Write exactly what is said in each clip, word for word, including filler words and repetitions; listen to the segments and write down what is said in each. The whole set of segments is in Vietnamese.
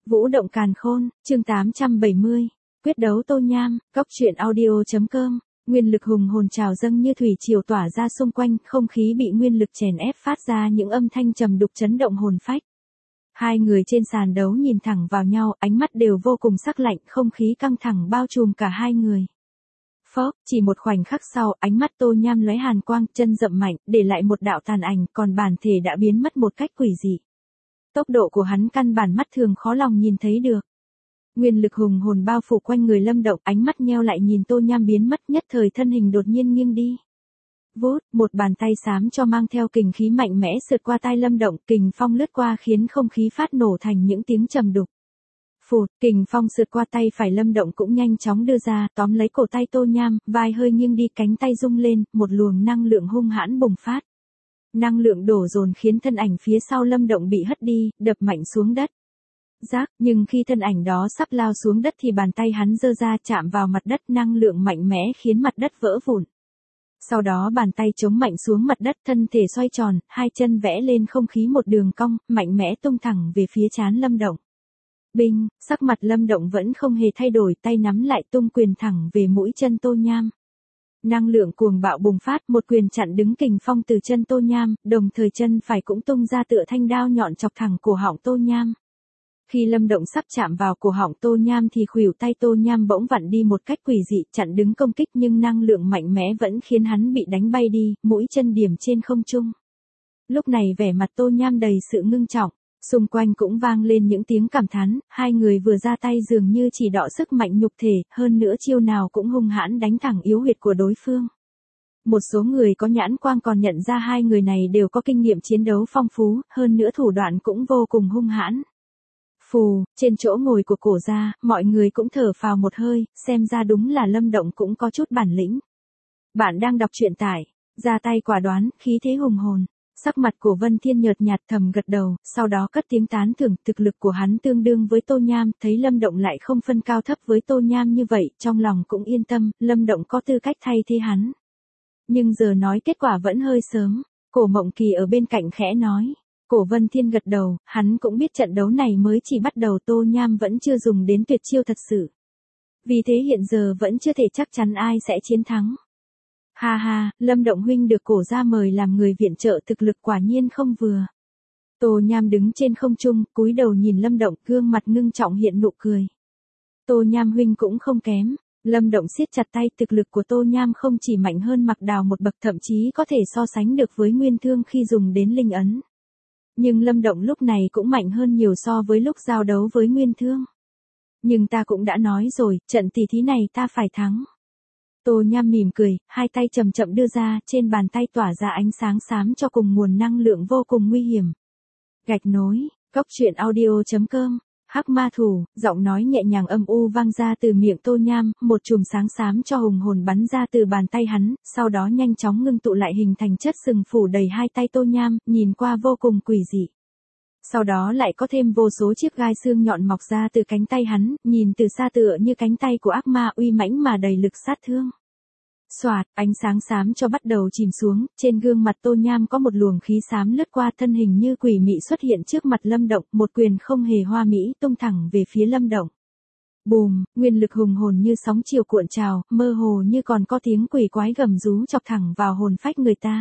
Vũ động càn khôn, chương tám trăm bảy mươi. Quyết đấu Tô Nham, Cóc truyện audio.com. Nguyên lực hùng hồn trào dâng như thủy triều tỏa ra xung quanh, không khí bị nguyên lực chèn ép phát ra những âm thanh trầm đục chấn động hồn phách. Hai người trên sàn đấu nhìn thẳng vào nhau, ánh mắt đều vô cùng sắc lạnh, không khí căng thẳng bao trùm cả hai người. Phốc, chỉ một khoảnh khắc sau, ánh mắt Tô Nham lóe hàn quang, chân dậm mạnh, để lại một đạo tàn ảnh, còn bản thể đã biến mất một cách quỷ dị. Tốc độ của hắn căn bản mắt thường khó lòng nhìn thấy được. Nguyên lực hùng hồn bao phủ quanh người Lâm Động, ánh mắt nheo lại nhìn Tô Nham biến mất, nhất thời thân hình đột nhiên nghiêng đi. Vút, một bàn tay xám cho mang theo kình khí mạnh mẽ sượt qua tai Lâm Động, kình phong lướt qua khiến không khí phát nổ thành những tiếng trầm đục. Phụt, kình phong sượt qua tay phải Lâm Động cũng nhanh chóng đưa ra, tóm lấy cổ tay Tô Nham, vai hơi nghiêng đi, cánh tay rung lên, một luồng năng lượng hung hãn bùng phát. Năng lượng đổ dồn khiến thân ảnh phía sau Lâm Động bị hất đi, đập mạnh xuống đất. Rác, nhưng khi thân ảnh đó sắp lao xuống đất thì bàn tay hắn giơ ra chạm vào mặt đất, năng lượng mạnh mẽ khiến mặt đất vỡ vụn. Sau đó bàn tay chống mạnh xuống mặt đất, thân thể xoay tròn, hai chân vẽ lên không khí một đường cong, mạnh mẽ tung thẳng về phía trán Lâm Động. Binh, sắc mặt Lâm Động vẫn không hề thay đổi, tay nắm lại tung quyền thẳng về mũi chân Tô Nham. Năng lượng cuồng bạo bùng phát, một quyền chặn đứng kình phong từ chân Tô Nham, đồng thời chân phải cũng tung ra tựa thanh đao nhọn chọc thẳng cổ họng Tô Nham. Khi Lâm Động sắp chạm vào cổ họng Tô Nham thì khuỷu tay Tô Nham bỗng vặn đi một cách quỷ dị, chặn đứng công kích, nhưng năng lượng mạnh mẽ vẫn khiến hắn bị đánh bay đi, mũi chân điểm trên không trung. Lúc này vẻ mặt Tô Nham đầy sự ngưng trọng, xung quanh cũng vang lên những tiếng cảm thán, hai người vừa ra tay dường như chỉ đọ sức mạnh nhục thể, hơn nữa chiêu nào cũng hung hãn đánh thẳng yếu huyệt của đối phương. Một số người có nhãn quang còn nhận ra hai người này đều có kinh nghiệm chiến đấu phong phú, hơn nữa thủ đoạn cũng vô cùng hung hãn. Phù, trên chỗ ngồi của cổ gia, mọi người cũng thở phào một hơi, xem ra đúng là Lâm Động cũng có chút bản lĩnh. Bạn đang đọc truyện tải, ra tay quả đoán, khí thế hùng hồn. Sắc mặt của Vân Thiên nhợt nhạt thầm gật đầu, sau đó cất tiếng tán thưởng, thực lực của hắn tương đương với Tô Nham, thấy Lâm Động lại không phân cao thấp với Tô Nham như vậy, trong lòng cũng yên tâm, Lâm Động có tư cách thay thế hắn. Nhưng giờ nói kết quả vẫn hơi sớm, Cổ Mộng Kỳ ở bên cạnh khẽ nói. Cổ Vân Thiên gật đầu, hắn cũng biết trận đấu này mới chỉ bắt đầu, Tô Nham vẫn chưa dùng đến tuyệt chiêu thật sự. Vì thế hiện giờ vẫn chưa thể chắc chắn ai sẽ chiến thắng. Ha ha, Lâm Động huynh được cổ gia mời làm người viện trợ, thực lực quả nhiên không vừa. Tô Nham đứng trên không trung, cúi đầu nhìn Lâm Động, gương mặt ngưng trọng hiện nụ cười. Tô Nham huynh cũng không kém. Lâm Động siết chặt tay, thực lực của Tô Nham không chỉ mạnh hơn Mạc Đào một bậc, thậm chí có thể so sánh được với Nguyên Thương khi dùng đến linh ấn. Nhưng Lâm Động lúc này cũng mạnh hơn nhiều so với lúc giao đấu với Nguyên Thương. Nhưng ta cũng đã nói rồi, trận tỷ thí này ta phải thắng. Tô Nham mỉm cười, hai tay chậm chậm đưa ra, trên bàn tay tỏa ra ánh sáng xám cho cùng nguồn năng lượng vô cùng nguy hiểm. Gạch nối, Cóc truyện audio.com. Hắc ma thủ, giọng nói nhẹ nhàng âm u vang ra từ miệng Tô Nham, một chùm sáng xám cho hùng hồn bắn ra từ bàn tay hắn, sau đó nhanh chóng ngưng tụ lại hình thành chất sừng phủ đầy hai tay Tô Nham, nhìn qua vô cùng quỷ dị. Sau đó lại có thêm vô số chiếc gai xương nhọn mọc ra từ cánh tay hắn, nhìn từ xa tựa như cánh tay của ác ma uy mãnh mà đầy lực sát thương. Xoạt, ánh sáng xám cho bắt đầu chìm xuống, trên gương mặt Tô Nham có một luồng khí xám lướt qua, thân hình như quỷ mị xuất hiện trước mặt Lâm Động, một quyền không hề hoa mỹ tung thẳng về phía Lâm Động. Bùm, nguyên lực hùng hồn như sóng chiều cuộn trào, mơ hồ như còn có tiếng quỷ quái gầm rú chọc thẳng vào hồn phách người ta.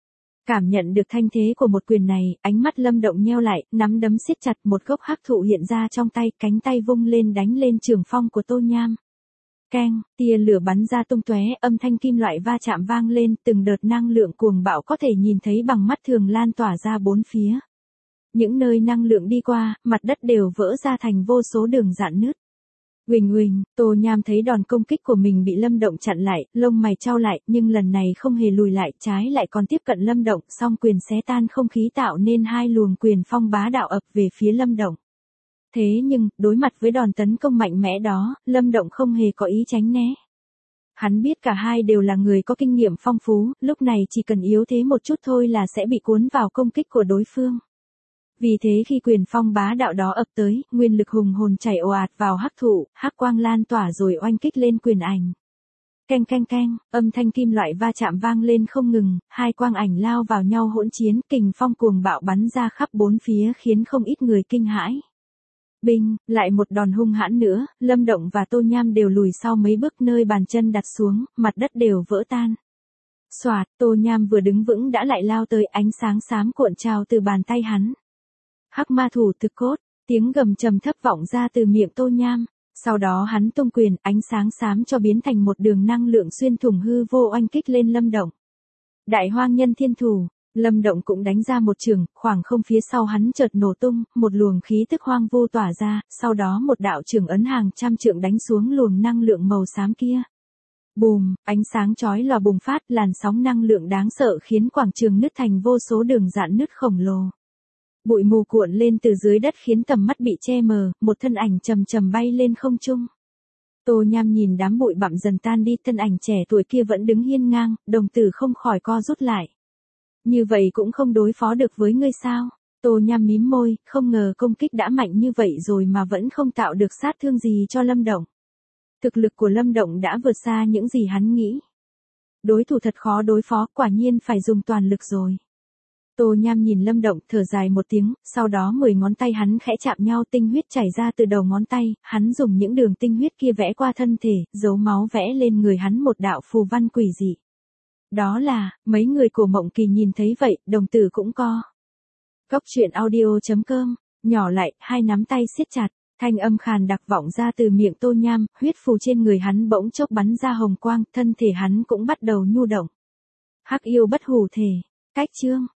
Cảm nhận được thanh thế của một quyền này, ánh mắt Lâm Động nheo lại, nắm đấm siết chặt, một gốc hắc thụ hiện ra trong tay, cánh tay vung lên đánh lên trường phong của Tô Nham. Keng, tia lửa bắn ra tung tóe, âm thanh kim loại va chạm vang lên, từng đợt năng lượng cuồng bạo có thể nhìn thấy bằng mắt thường lan tỏa ra bốn phía. Những nơi năng lượng đi qua, mặt đất đều vỡ ra thành vô số đường rạn nứt. Uỳnh uỳnh, Tô Nham thấy đòn công kích của mình bị Lâm Động chặn lại, lông mày chau lại, nhưng lần này không hề lùi lại, trái lại còn tiếp cận Lâm Động, song quyền xé tan không khí tạo nên hai luồng quyền phong bá đạo ập về phía Lâm Động. Thế nhưng, đối mặt với đòn tấn công mạnh mẽ đó, Lâm Động không hề có ý tránh né. Hắn biết cả hai đều là người có kinh nghiệm phong phú, lúc này chỉ cần yếu thế một chút thôi là sẽ bị cuốn vào công kích của đối phương. Vì thế khi quyền phong bá đạo đó ập tới, nguyên lực hùng hồn chảy ồ ạt vào hắc thụ, hắc quang lan tỏa rồi oanh kích lên quyền ảnh. Keng keng keng, âm thanh kim loại va chạm vang lên không ngừng, hai quang ảnh lao vào nhau hỗn chiến, kình phong cuồng bạo bắn ra khắp bốn phía khiến không ít người kinh hãi. Binh, lại một đòn hung hãn nữa, Lâm Động và Tô Nham đều lùi sau mấy bước, nơi bàn chân đặt xuống, mặt đất đều vỡ tan. Xoạt, Tô Nham vừa đứng vững đã lại lao tới, ánh sáng xám cuộn trào từ bàn tay hắn. Hắc ma thủ thực cốt, tiếng gầm trầm thấp vọng ra từ miệng Tô Nham. Sau đó hắn tung quyền, ánh sáng xám cho biến thành một đường năng lượng xuyên thủng hư vô oanh kích lên Lâm Động. Đại hoang nhân thiên thủ, Lâm Động cũng đánh ra một trường, khoảng không phía sau hắn chợt nổ tung, một luồng khí tức hoang vu tỏa ra, sau đó một đạo trường ấn hàng trăm trượng đánh xuống luồng năng lượng màu xám kia. Bùm, ánh sáng chói lòa bùng phát, làn sóng năng lượng đáng sợ khiến quảng trường nứt thành vô số đường rạn nứt khổng lồ. Bụi mù cuộn lên từ dưới đất khiến tầm mắt bị che mờ, một thân ảnh trầm trầm bay lên không trung. Tô Nham nhìn đám bụi bặm dần tan đi, thân ảnh trẻ tuổi kia vẫn đứng hiên ngang, đồng tử không khỏi co rút lại. Như vậy cũng không đối phó được với ngươi sao? Tô Nham mím môi, không ngờ công kích đã mạnh như vậy rồi mà vẫn không tạo được sát thương gì cho Lâm Động. Thực lực của Lâm Động đã vượt xa những gì hắn nghĩ. Đối thủ thật khó đối phó, quả nhiên phải dùng toàn lực rồi. Tô Nham nhìn Lâm Động, thở dài một tiếng, sau đó mười ngón tay hắn khẽ chạm nhau, tinh huyết chảy ra từ đầu ngón tay, hắn dùng những đường tinh huyết kia vẽ qua thân thể, dấu máu vẽ lên người hắn một đạo phù văn quỷ dị. Đó là, mấy người của Mộng Kỳ nhìn thấy vậy, đồng tử cũng co. Góc truyện audio chấm com, nhỏ lại, hai nắm tay siết chặt, thanh âm khàn đặc vọng ra từ miệng Tô Nham, huyết phù trên người hắn bỗng chốc bắn ra hồng quang, thân thể hắn cũng bắt đầu nhu động. Hắc yêu bất hủ thể, cách chương.